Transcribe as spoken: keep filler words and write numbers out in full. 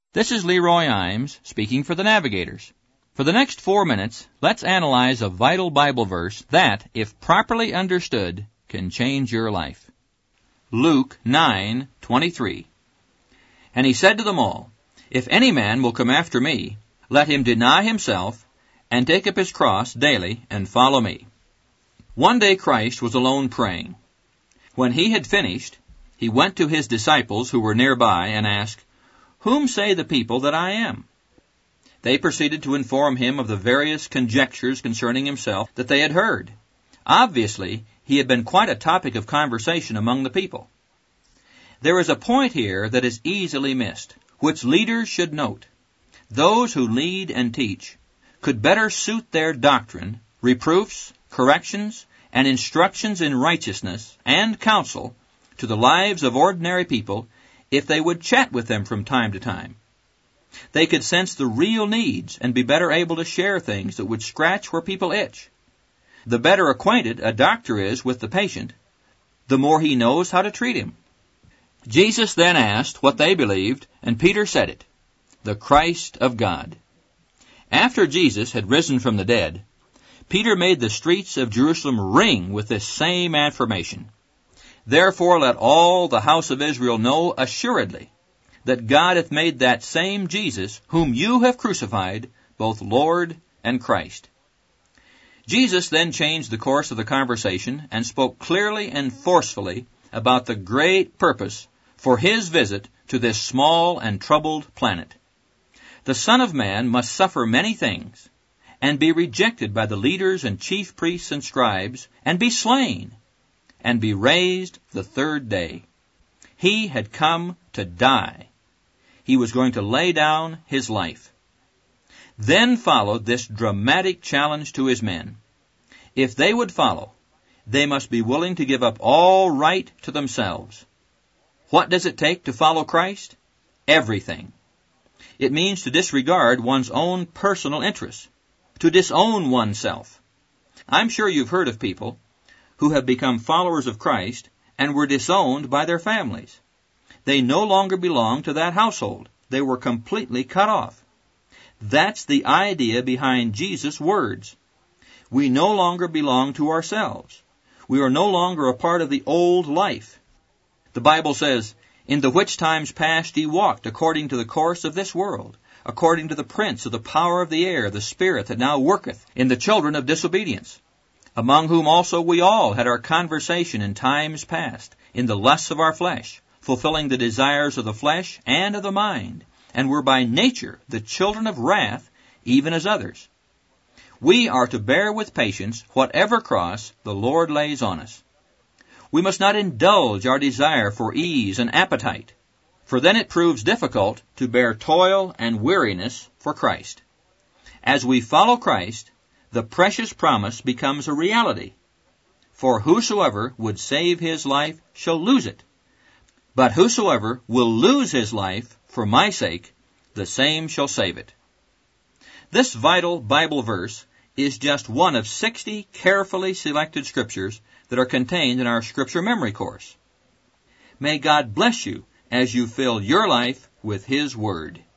This is Leroy Imes speaking for the Navigators. For the next four minutes, let's analyze a vital Bible verse that, if properly understood, can change your life. Luke nine twenty-three. And he said to them all, If any man will come after me, let him deny himself, and take up his cross daily, and follow me. One day Christ was alone praying. When he had finished, he went to his disciples who were nearby and asked, Whom say the people that I am? They proceeded to inform him of the various conjectures concerning himself that they had heard. Obviously, he had been quite a topic of conversation among the people. There is a point here that is easily missed, which leaders should note. Those who lead and teach could better suit their doctrine, reproofs, corrections, and instructions in righteousness and counsel to the lives of ordinary people if they would chat with them from time to time. They could sense the real needs and be better able to share things that would scratch where people itch. The better acquainted a doctor is with the patient, the more he knows how to treat him. Jesus then asked what they believed, and Peter said it, the Christ of God. After Jesus had risen from the dead, Peter made the streets of Jerusalem ring with this same affirmation. Therefore let all the house of Israel know assuredly that God hath made that same Jesus, whom you have crucified, both Lord and Christ. Jesus then changed the course of the conversation and spoke clearly and forcefully about the great purpose for his visit to this small and troubled planet. The Son of Man must suffer many things, and be rejected by the leaders and chief priests and scribes, and be slain, and be raised the third day. He had come to die. He was going to lay down his life. Then followed this dramatic challenge to his men. If they would follow, they must be willing to give up all right to themselves. What does it take to follow Christ? Everything. It means to disregard one's own personal interests, to disown oneself. I'm sure you've heard of people who have become followers of Christ and were disowned by their families. They no longer belonged to that household. They were completely cut off. That's the idea behind Jesus' words. We no longer belong to ourselves. We are no longer a part of the old life. The Bible says, In the which times past ye walked according to the course of this world, according to the prince of the power of the air, the spirit that now worketh in the children of disobedience, among whom also we all had our conversation in times past, in the lusts of our flesh, fulfilling the desires of the flesh and of the mind, and were by nature the children of wrath, even as others. We are to bear with patience whatever cross the Lord lays on us. We must not indulge our desire for ease and appetite, for then it proves difficult to bear toil and weariness for Christ. As we follow Christ, the precious promise becomes a reality. For whosoever would save his life shall lose it. But whosoever will lose his life for my sake, the same shall save it. This vital Bible verse is just one of sixty carefully selected scriptures that are contained in our Scripture Memory Course. May God bless you as you fill your life with His Word.